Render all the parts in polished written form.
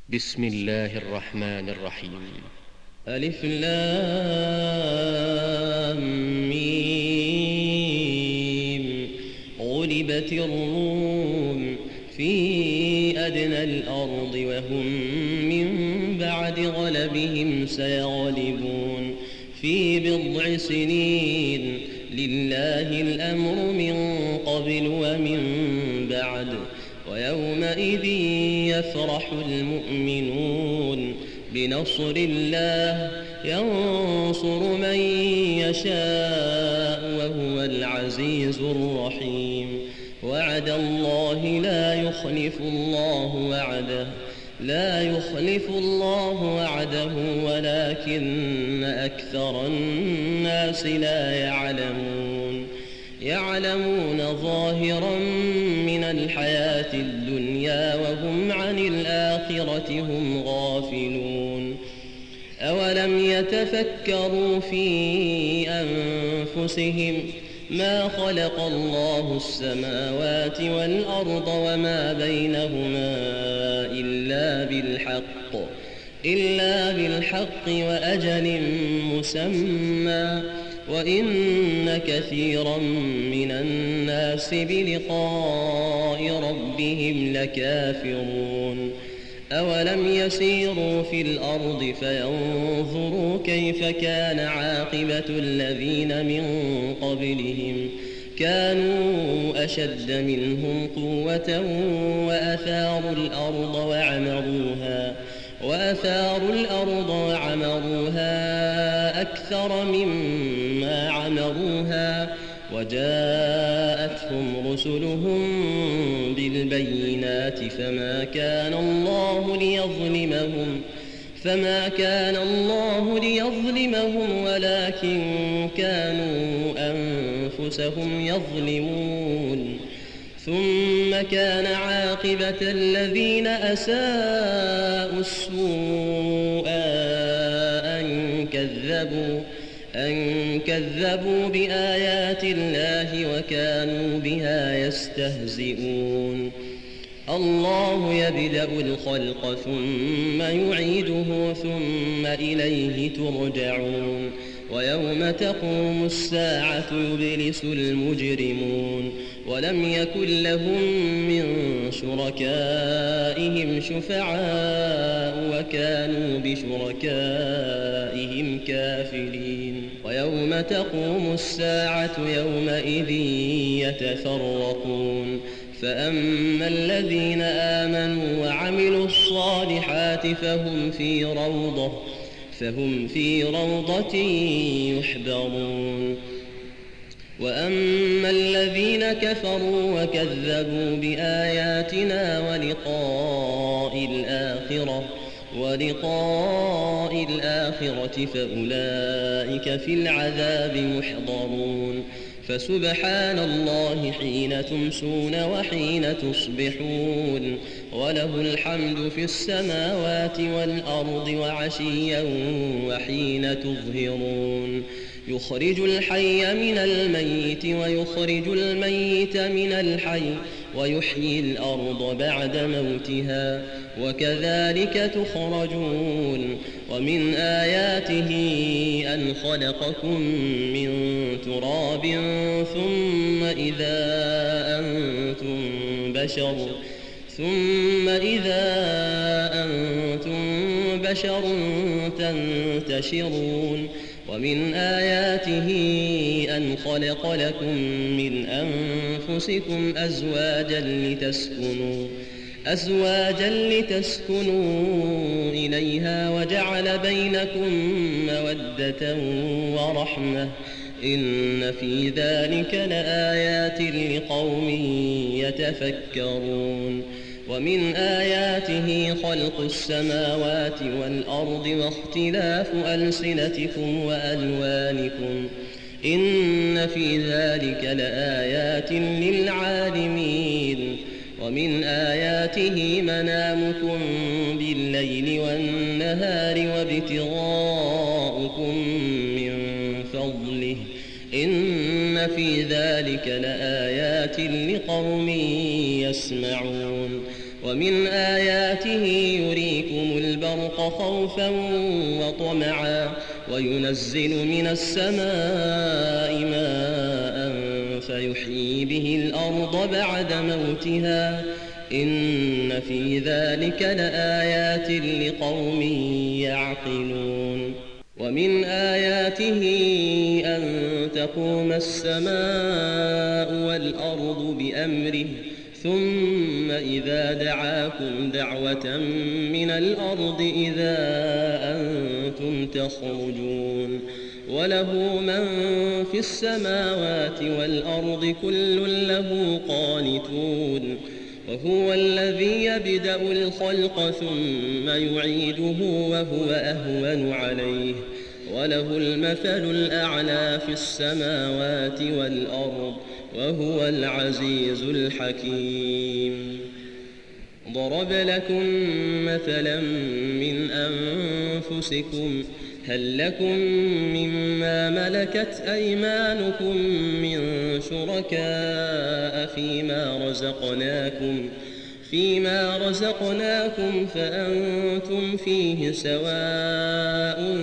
بسم الله الرحمن الرحيم. ألف لام ميم. غلبت الروم في أدنى الأرض وهم من بعد غلبهم سيغلبون في بضع سنين. لله الأمر من قبل ومن بعد ويومئذ يفرح المؤمنون بنصر الله ينصر من يشاء وهو العزيز الرحيم. وعد الله لا يخلف الله وعده ولكن أكثر الناس لا يعلمون ظاهرا من الحياة الدنيا وهم عن الآخرة هم غافلون. أولم يتفكروا في أنفسهم ما خلق الله السماوات والأرض وما بينهما إلا بالحق وأجل مسمى وإن كثيرا من الناس بلقاء ربهم لكافرون. أولم يسيروا في الأرض فينظروا كيف كان عاقبة الذين من قبلهم كانوا أشد منهم قوة وأثاروا الأرض وعمروها أكثر مما عمروها وجاءتهم رسلهم بالبينات فما كان الله ليظلمهم ولكن كانوا أنفسهم يظلمون. ثم كان عاقبة الذين أساءوا السوء أن كذبوا بآيات الله وكانوا بها يستهزئون. الله يبدأ الخلق ثم يعيده ثم إليه ترجعون. ويوم تقوم الساعة يبلس المجرمون ولم يكن لهم من شركائهم شفعاء وكانوا بشركائهم كافرين. ويوم تقوم الساعة يومئذ يتفرقون فأما الذين آمنوا وعملوا الصالحات فهم في روضة يحبرون. وأما الذين كفروا وكذبوا بآياتنا ولقاء الآخرة فأولئك في العذاب محضرون. فسبحان الله حين تمسون وحين تصبحون وله الحمد في السماوات والأرض وعشيا وحين تظهرون. يخرج الحي من الميت ويخرج الميت من الحي ويحيي الأرض بعد موتها وكذلك تخرجون. ومن آياته أن خلقكم من تراب ثم إذا أنتم بشر تنتشرون. ومن آياته أن خلق لكم من أنفسكم أزواجا لتسكنوا إليها وجعل بينكم مودة ورحمة إن في ذلك لآيات لقوم يتفكرون. ومن آياته خلق السماوات والأرض واختلاف ألسنتكم وألوانكم إن في ذلك لآيات للعالمين. ومن آياته منامكم بالليل والنهار وابتغاؤكم من فضله إن في ذلك لآيات لقوم يسمعون. ومن آياته يريكم البرق خوفا وطمعا وينزل من السماء ماء فيحيي به الأرض بعد موتها إن في ذلك لآيات لقوم يعقلون ومن آياته أن تقوم السماء والأرض بأمره ثم إذا دعاكم دعوة من الأرض إذا أنتم تخرجون وله من في السماوات والأرض كل له قانتون وهو الذي يبدأ الخلق ثم يعيده وهو أهون عليه وله المثل الأعلى في السماوات والأرض وهو العزيز الحكيم ضرب لكم مثلا من أنفسكم هل لكم مما ملكت أيمانكم من شركاء فيما رزقناكم فأنتم فيه سواء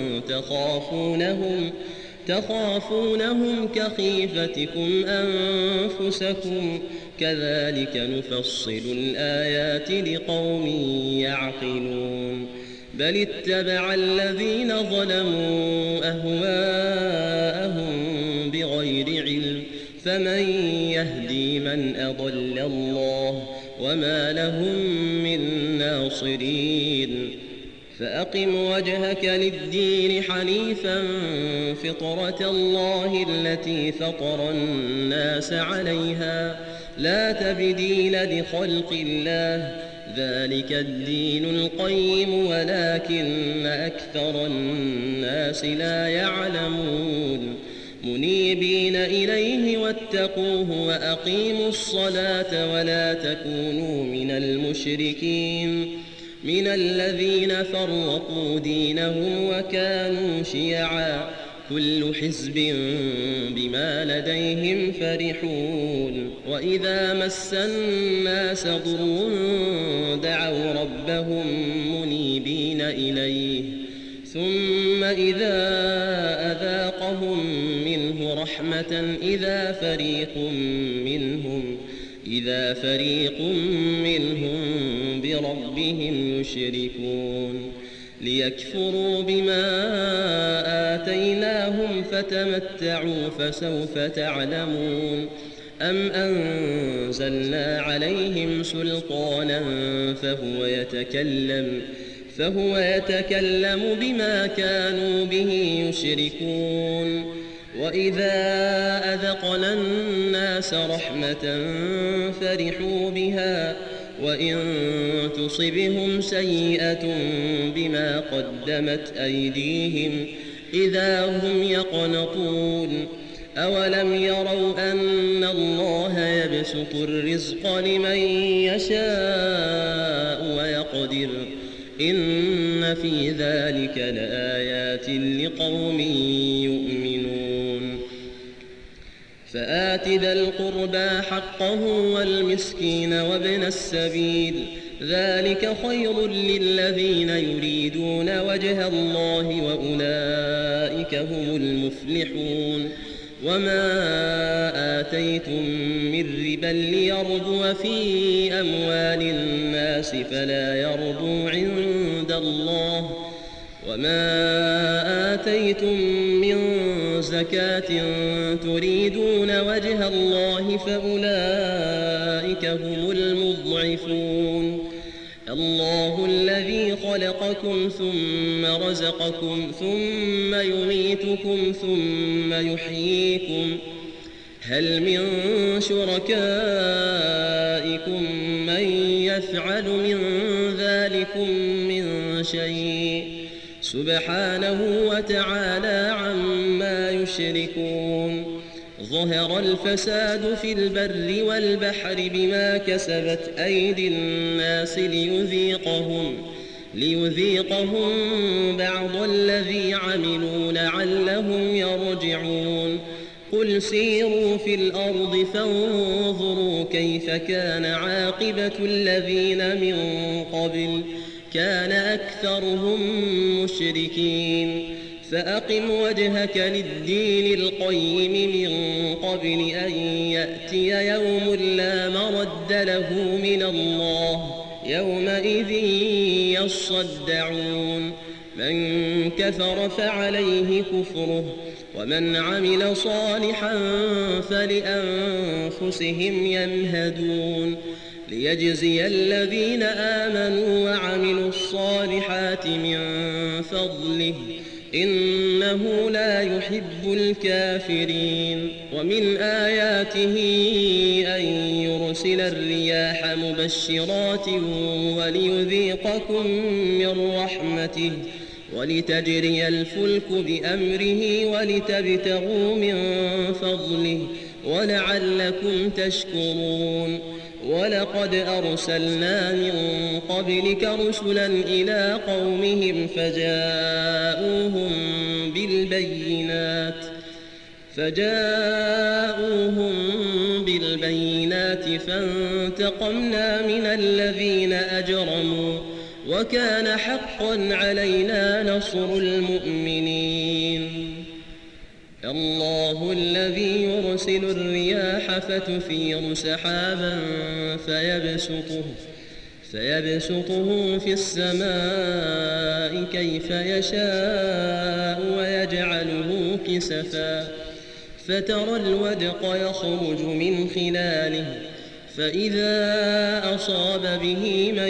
تخافونهم كخيفتكم أنفسكم كذلك نفصل الآيات لقوم يعقلون بل اتبع الذين ظلموا أهواءهم بغير علم فمن يهدي من أضل الله وما لهم من ناصرين فأقم وجهك للدين حنيفا فطرة الله التي فطر الناس عليها لا تبديل لخلق الله ذلك الدين القيم ولكن أكثر الناس لا يعلمون منيبين إليه واتقوه وأقيموا الصلاة ولا تكونوا من المشركين من الذين فرقوا دينهم وكانوا شيعا كل حزب بما لديهم فرحون وإذا مس الناس ضر دعوا ربهم منيبين إليه ثم إذا أذاقهم منه رحمة إذا فريق منهم بربهم يشركون ليكفروا بما آتيناهم فتمتعوا فسوف تعلمون أم أنزلنا عليهم سلطانا فهو يتكلم بما كانوا به يشركون وإذا أذقنا الناس رحمة فرحوا بها وإن تصبهم سيئة بما قدمت أيديهم إذا هم يقنطون أولم يروا أن الله يبسط الرزق لمن يشاء ويقدر إن في ذلك لآيات لقوم يؤمنون فآت ذا القربى حقه والمسكين وابن السبيل ذلك خير للذين يريدون وجه الله وأولئك هم المفلحون وما آتيتم من ربا ليربو في أموال الناس فلا يربو عند الله وما آتيتم من زكاة تريدون وجه الله فأولئك هم المضعفون الله الذي خلقكم ثم رزقكم ثم يميتكم ثم يحييكم هل من شركائكم من يفعل من ذلكم من شيء سبحانه وتعالى عما يشركون ظهر الفساد في البر والبحر بما كسبت أيدي الناس ليذيقهم بعض الذي عملوا لعلهم يرجعون قل سيروا في الأرض فانظروا كيف كان عاقبة الذين من قبل كان أكثرهم مشركين فأقم وجهك للدين القيم من قبل أن يأتي يوم لا مرد له من الله يومئذ يصدعون من كفر فعليه كفره ومن عمل صالحا فلأنفسهم يمهدون ليجزي الذين آمنوا وعملوا الصالحات من فضله إنه لا يحب الكافرين ومن آياته أن يرسل الرياح مبشرات وليذيقكم من رحمته ولتجري الفلك بأمره ولتبتغوا من فضله ولعلكم تشكرون ولقد أرسلنا من قبلك رسلا إلى قومهم فجاءوهم بالبينات فانتقمنا من الذين أجرموا وكان حقا علينا نصر المؤمنين الله الذي يرسل الرياح فتثير سحابا فيبسطه في السماء كيف يشاء ويجعله كسفا فترى الودق يخرج من خلاله فإذا أصاب به من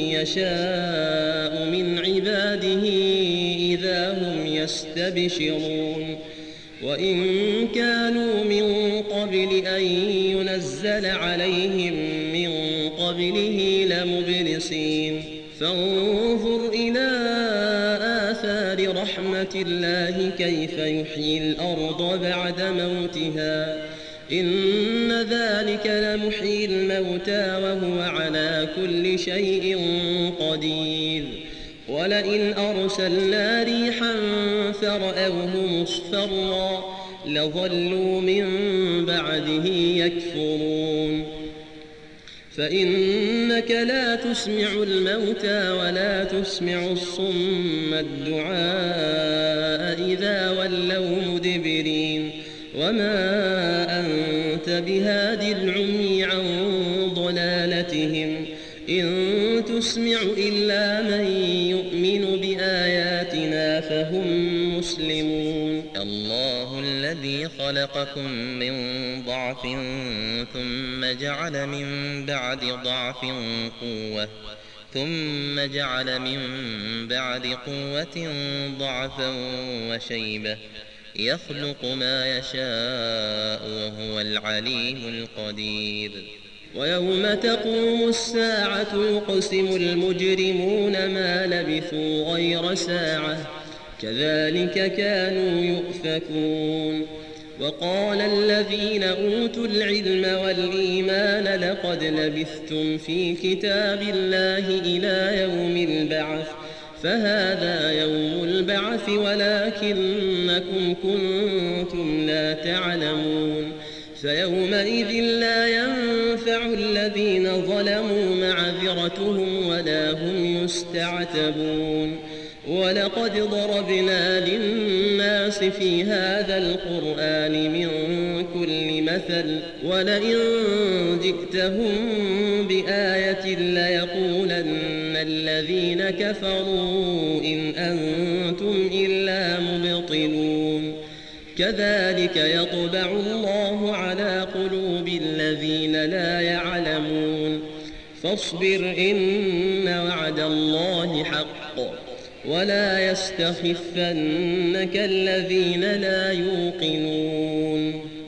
يشاء من عباده إذا هم يستبشرون وإن كانوا من قبل أن ينزل عليهم من قبله لمبلسين فانظر إلى آثار رحمة الله كيف يحيي الأرض بعد موتها إن ذلك لمحيي الموتى وهو على كل شيء قدير ولئن أرسلنا ريحا فرأوه مصفرا لظلوا من بعده يكفرون فإنك لا تسمع الموتى ولا تسمع الصم الدعاء إذا ولوا مدبرين وما أنت بهاد العمي عن ضلالتهم إن تسمع إلا من يؤمن بآياتنا فهم مسلمون الله الذي خلقكم من ضعف ثم جعل من بعد ضعف قوة ثم جعل من بعد قوة ضعفا وشيبة يخلق ما يشاء وهو العليم القدير ويوم تقوم الساعة يقسم المجرمون ما لبثوا غير ساعة كذلك كانوا يؤفكون وقال الذين أوتوا العلم والإيمان لقد لبثتم في كتاب الله إلى يوم البعث فهذا يوم البعث ولكنكم كنتم لا تعلمون فيومئذ لا ينفع الذين ظلموا معذرتهم ولا هم يستعتبون ولقد ضربنا للناس في هذا القرآن من كل مثل ولئن جئتهم بآية ليقولن الذين كفروا إن أنتم إلا مبطلون كذلك يطبع الله على قلوب الذين لا يعلمون فاصبر إن وعد الله حق ولا يستخفنك الذين لا يوقنون